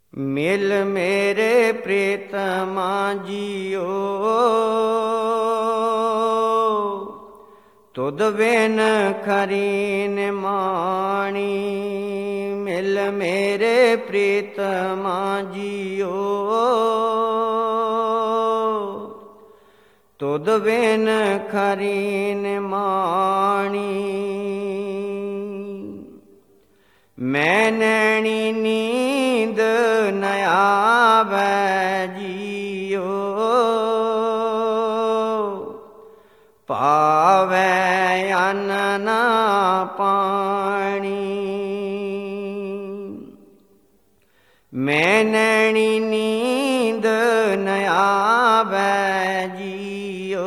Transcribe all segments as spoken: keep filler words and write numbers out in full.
ਮਿਲ ਮੇਰੇ ਪ੍ਰੀਤਮਾ ਜੀਓ, ਤੁਧ ਬਿਨ ਖਰੀ ਨਿਮਾਣੀ। ਮਿਲ ਮੇਰੇ ਪ੍ਰੀਤਮਾ ਜੀਓ, ਤੁਧ ਬਿਨ ਖਰੀ ਨਿਮਾਣੀ। ਮੈਂ ਨੈਣੀ ਨੀਂਦ ਨ ਆਵੈ ਜੀਓ, ਪਾਵੈ ਅੰਨ ਨਾ ਪਾਣੀ। ਮੈਂ ਨੈਣੀ ਨੀਂਦ ਨ ਆਵੈ ਜੀਓ,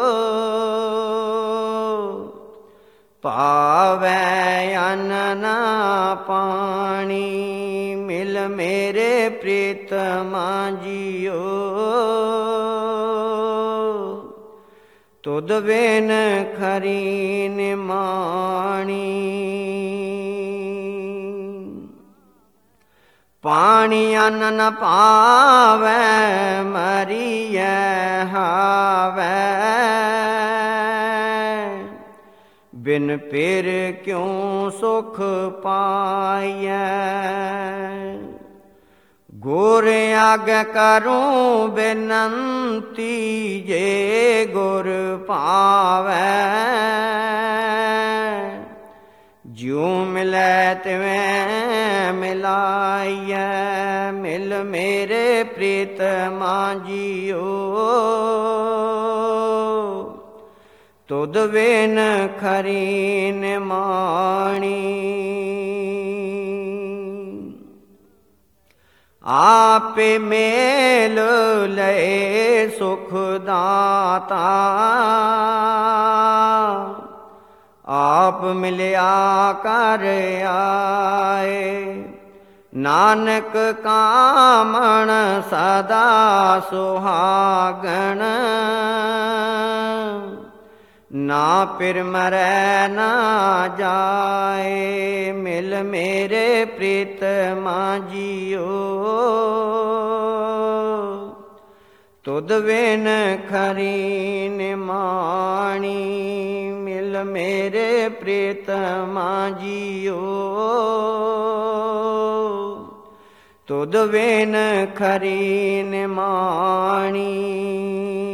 ਪਾਵੈ ਅੰਨ ਨਾ ਪਾਣੀ। ਮਿਲ ਮੇਰੇ ਪ੍ਰੀਤਮਾ ਜੀਓ, ਤੁਧ ਬਿਨ ਖਰੀ ਨਿਮਾਣੀ। ਪਾਣੀ ਅੰਨ ਨ ਪਾਵੈ, ਮਰੀਐ ਹਾਵੈ। ਬਿਨ ਪੇਰ ਕਿਉ ਸੁਖ ਪਾਈਐ। ਗੁਰ ਆਗੈ ਕਰੂੰ ਬੇਨੰਤੀ, ਜੇ ਗੁਰ ਭਾਵੈ। ਜਿਉ ਮਿਲੈ ਤਿਵੈ ਮਿਲਾਈਐ। ਮਿਲ ਮੇਰੇ ਪ੍ਰੀਤਮਾ ਜੀਓ, ਤੁਧ ਬਿਨ ਖਰੀ ਨਿਮਾਣੀ। ਆਪੇ ਮੇਲ ਲਏ ਸੁਖ ਦਾਤਾ, ਆਪ ਮਿਲਿਆ ਕਰ ਆਏ। ਨਾਨਕ ਕਾਮਣ ਸਦਾ ਸੁਹਾਗਣ, ਨਾ ਪਿਰ ਮਰੈ ਨਾ ਜਾਏ। ਮਿਲ ਮੇਰੇ ਪ੍ਰੀਤਮਾ ਜੀਓ, ਤੁਧ ਬਿਨ ਖਰੀ ਨਿਮਾਣੀ। ਮਿਲ ਮੇਰੇ ਪ੍ਰੀਤਮਾ ਜੀਓ, ਤੁਧ ਬਿਨ ਖਰੀ ਨਿਮਾਣੀ।